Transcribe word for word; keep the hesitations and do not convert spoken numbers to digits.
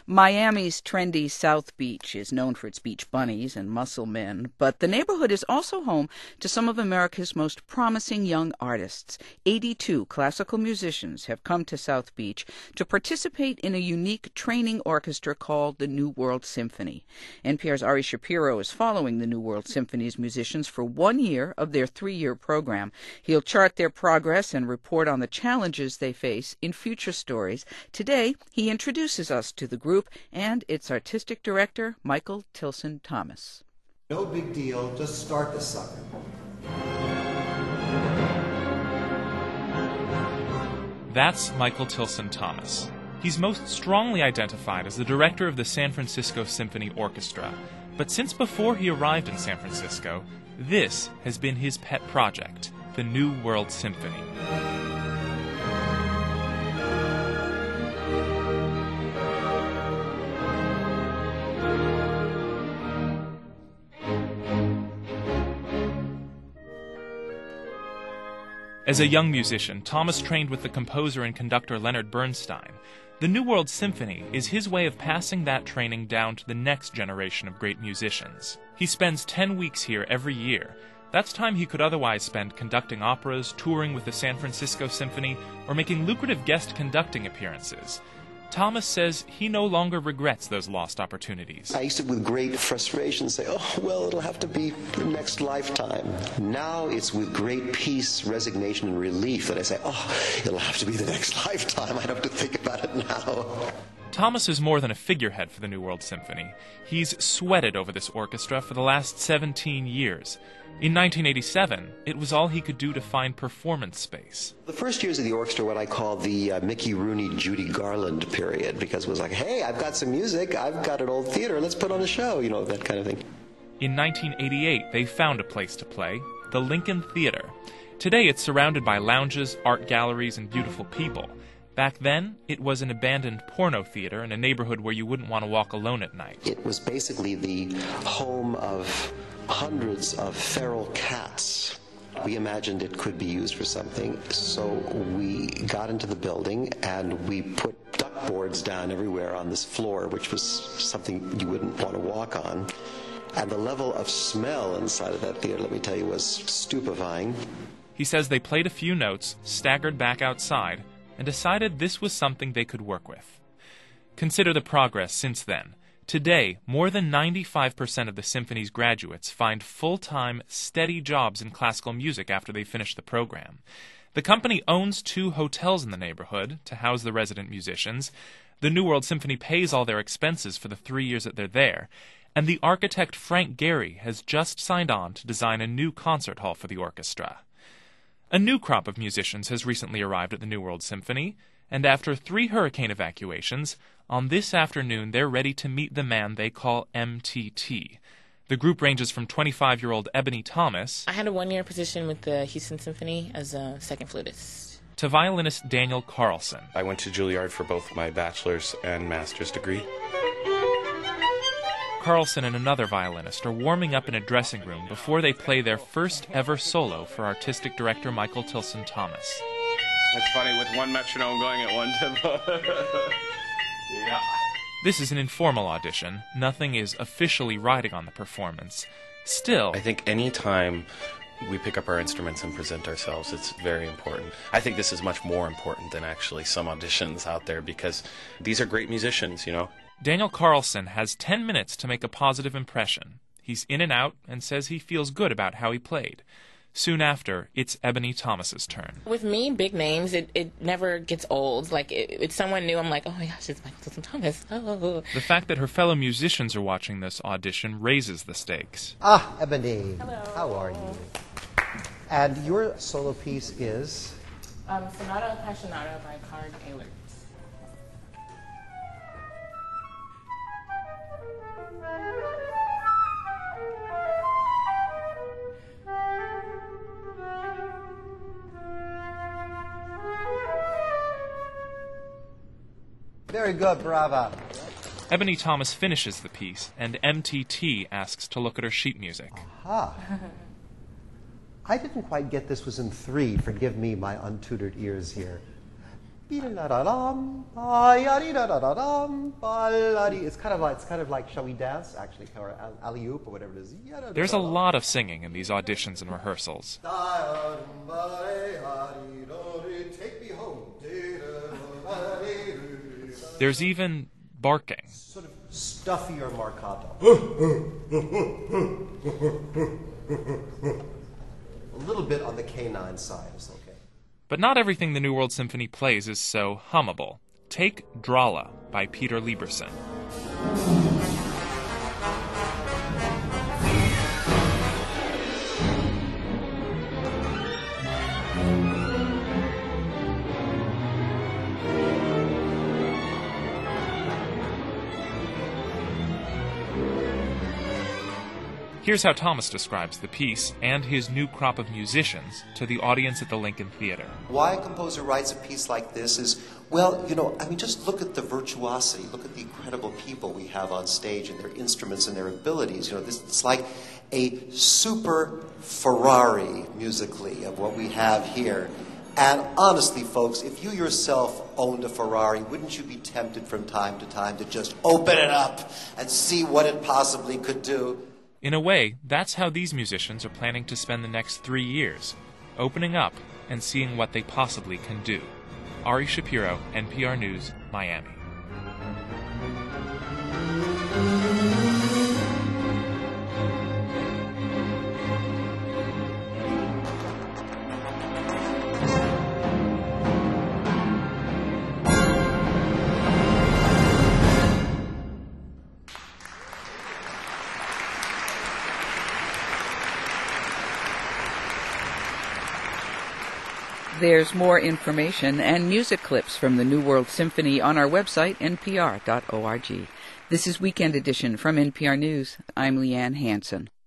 Miami's trendy South Beach is known for its beach bunnies and muscle men, but the neighborhood is also home to some of America's most promising young artists. eighty-two classical musicians have come to South Beach to participate in a unique training orchestra called the New World Symphony. N P R's Ari Shapiro is following the New World Symphony's musicians for one year of their three-year program. He'll chart their progress and report on the challenges they face in future stories. Today, he introduces us to the group and its artistic director, Michael Tilson Thomas. No big deal, just start the sucker. That's Michael Tilson Thomas. He's most strongly identified as the director of the San Francisco Symphony Orchestra. But since before he arrived in San Francisco, this has been his pet project, the New World Symphony. As a young musician, Thomas trained with the composer and conductor Leonard Bernstein. The New World Symphony is his way of passing that training down to the next generation of great musicians. He spends ten weeks here every year. That's time he could otherwise spend conducting operas, touring with the San Francisco Symphony, or making lucrative guest conducting appearances. Thomas says he no longer regrets those lost opportunities. I used to, with great frustration, say, oh, well, it'll have to be the next lifetime. Now it's with great peace, resignation, and relief that I say, oh, it'll have to be the next lifetime. I don't have to think about it now. Thomas is more than a figurehead for the New World Symphony. He's sweated over this orchestra for the last seventeen years. In nineteen eighty-seven, it was all he could do to find performance space. The first years of the orchestra, what I call the uh, Mickey Rooney, Judy Garland period, because it was like, hey, I've got some music, I've got an old theater, let's put on a show, you know, that kind of thing. In nineteen eighty-eight, they found a place to play, the Lincoln Theater. Today, it's surrounded by lounges, art galleries, and beautiful people. Back then, it was an abandoned porno theater in a neighborhood where you wouldn't want to walk alone at night. It was basically the home of hundreds of feral cats. We imagined it could be used for something, so we got into the building and we put duck boards down everywhere on this floor, which was something you wouldn't want to walk on. And the level of smell inside of that theater, let me tell you, was stupefying. He says they played a few notes, staggered back outside, and decided this was something they could work with. Consider the progress since then. Today, more than ninety-five percent of the symphony's graduates find full-time, steady jobs in classical music after they finish the program. The company owns two hotels in the neighborhood to house the resident musicians. The New World Symphony pays all their expenses for the three years that they're there. And the architect Frank Gehry has just signed on to design a new concert hall for the orchestra. A new crop of musicians has recently arrived at the New World Symphony, and after three hurricane evacuations, on this afternoon they're ready to meet the man they call M T T. The group ranges from twenty-five-year-old Ebony Thomas. I had a one-year position with the Houston Symphony as a second flutist. To violinist Daniel Carlson. I went to Juilliard for both my bachelor's and master's degree. Carlson and another violinist are warming up in a dressing room before they play their first ever solo for artistic director Michael Tilson Thomas. It's funny, with one metronome going at one tempo. Yeah. This is an informal audition. Nothing is officially riding on the performance. Still, I think any time we pick up our instruments and present ourselves, it's very important. I think this is much more important than actually some auditions out there, because these are great musicians, you know. Daniel Carlson has ten minutes to make a positive impression. He's in and out and says he feels good about how he played. Soon after, it's Ebony Thomas's turn. With me, big names, it, it never gets old. Like, it, it's someone new, I'm like, oh my gosh, it's Michael Tilson Thomas. Oh. The fact that her fellow musicians are watching this audition raises the stakes. Ah, Ebony. Hello. How are you? And your solo piece is? Um, Sonata Appassionata by Karg Ehlert. Very good, brava. Ebony Thomas finishes the piece, and M T T asks to look at her sheet music. Aha. I didn't quite get this was in three. Forgive me my untutored ears here. It's kind of like, it's kind of like Shall We Dance, actually, or alley-oop, or whatever it is. There's a lot of singing in these auditions and rehearsals. There's even barking. Sort of stuffier marcato. A little bit on the canine side is okay. But not everything the New World Symphony plays is so hummable. Take Drala by Peter Lieberson. Here's how Thomas describes the piece and his new crop of musicians to the audience at the Lincoln Theater. Why a composer writes a piece like this is, well, you know, I mean, just look at the virtuosity, look at the incredible people we have on stage and their instruments and their abilities. You know, this it's like a super Ferrari musically of what we have here. And honestly, folks, if you yourself owned a Ferrari, wouldn't you be tempted from time to time to just open it up and see what it possibly could do? In a way, that's how these musicians are planning to spend the next three years, opening up and seeing what they possibly can do. Ari Shapiro, N P R News, Miami. There's more information and music clips from the New World Symphony on our website, N P R dot org. This is Weekend Edition from N P R News. I'm Leanne Hansen.